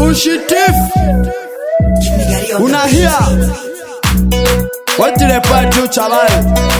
Fugitif. Unahia. What did I put you, chaval?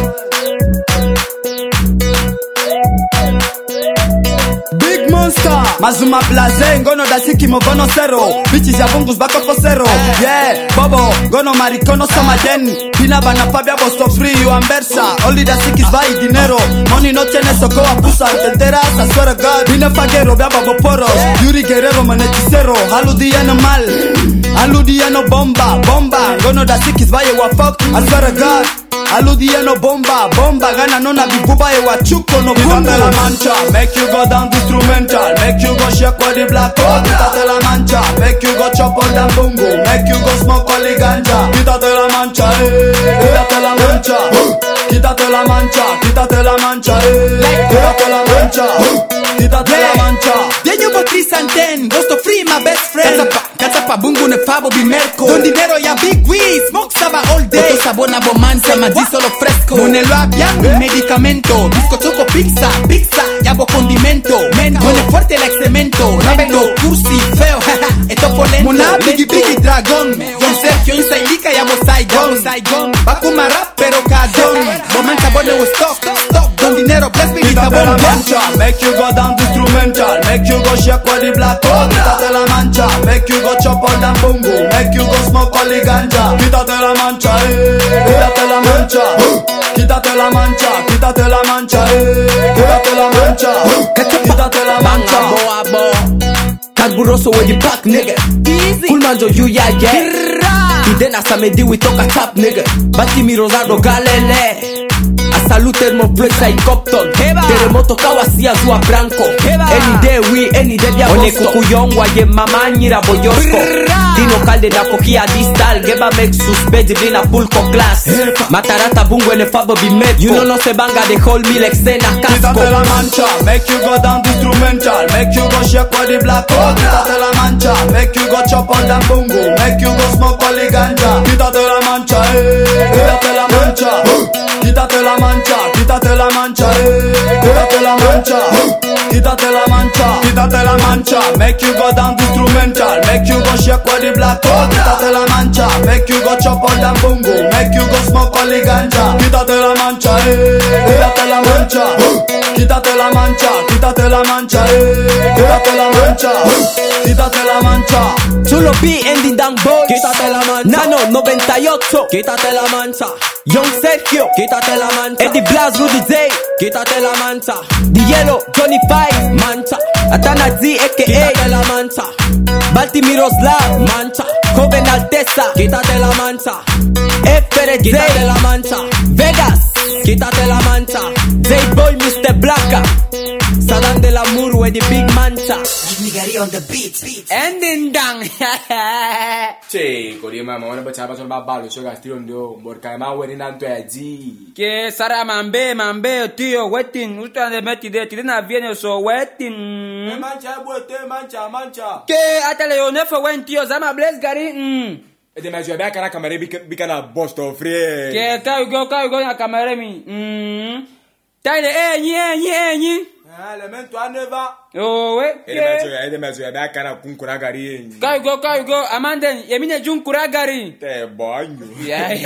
Big monster. Mazuma blaze, ngono dasiki mogono zero. Bitches ya bungus bako for zero. Yeah, bobo, ngono marikono samaden. Pina bana fabia bosto free, you ambersa. Only dasiki is by dinero. Money no tiene soko a pusa enteras, I swear to God. Pina fagero, bia babo poros. Yuri guerrero, monetizero. Haludiano mal. Aludiano bomba, bomba. Ngono dasiki is by a fuck, I swear to God. Aludiano bomba, bomba. Gana nona biguba e wachuko no bungo. La mancha, make you go down the instrumental. Make you go shake with the black hole. Quítate la mancha, make you go chop on the bungo. Make you go smoke all the ganja. Quítate la mancha, quítate la mancha. Quítate la mancha, quítate la mancha, quítate la mancha. Quítate la mancha. Then you go 3 and 10, goes to free my best friend. Katsapa bungu ne fabo bimerco. Don dinero ya big weed, smoke saba all day. Oto sabona bomanza, ma solo fresco. Monelo abbiamo un medicamento. Disco choco pizza, pizza, yabo condimento. Mento, con fuerte el excremento. Lento, cursi, feo, e topo lento. Mona biggie biggie dragon. Don Sergio insailika yabo Saigon. Bakuma rap pero cagón. Bomanza bone with stock. Don dinero bless me with a bomba. Make you go down the instrumental. Make you go shake with the black hole. Quítate la mancha. Make you go chop on the bungo. Make you go smoke all the ganja. Quítate la mancha, quítate la mancha. Quítate la mancha, quítate la mancha, quítate la mancha, quítate la mancha. Kagburoso with the pack, nigga. Easy. Cool manjo you yeah. Y then hasta me di we talk a tap, nigga. Bati mi rosado galele. A salute thermoflex a Copton. Terremoto kawasia zua branco. Any day bia one kukuyongwa ye mama nyira boyosko. Dino kalde na kokia distal. Geba make suspect blina pulko class. Matarata bungo ne fabo bimetko. You know no se banga de hold me like sena casco. Quítate la mancha, make you go down the instrumental. Make you go shake with the black hole. Quítate la mancha, make you go chop on the bungo. Make you go smoke all the ganja. Quítate la mancha, quítate la mancha. Quítate la mancha, quítate la mancha, quítate la mancha, quítate la mancha, quítate la mancha. Make you go down the instrumental, make you go shake with the black hole. Quítate la mancha, make you go chop on the bungo, make you go smoke all the ganja. Quítate la mancha, quítate la mancha, quítate la mancha, quítate la mancha, quítate la mancha, quítate la mancha. Chulo B ending down boys. Quítate la mancha. Nano 98. Quítate la mancha. Young Sergio. Quítate la mancha. Eddie Blas Rudy J. Quítate la mancha. The Yellow Johnny Five. Mancha. Atana Z aka. Quítate la mancha. Baltimore Slav. Mancha. Joven Alteza. Quítate la mancha. FRZ. Quítate la mancha. Vegas. Quítate la mancha. J-Boy Mr. Blacka. Sadan de la Mur with the big mancha. Nigari on the beat. Ending down. Che, kodi mama wana bachaba so babalo so gastiro ndio mborka ma weni na nto aji. Ke sara mambe tio waiting utande meti de tina viene so waiting. Mancha bote mancha. Ke atale yo nefa wen tio zama bless gari. Ede ma jobe akara kamera bika na bosto frère. Ke kai go na kamera mi. Taile enyi. Elemento aneva. Oh we. Ede ma jobe akara kunkura gari enyi. Kai go amanden yemine junkura gari. Te banyo. Yeah.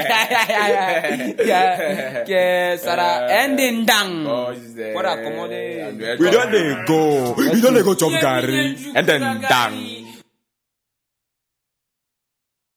Ke sara ending down. What accommodate. We don't go chop gari and then down.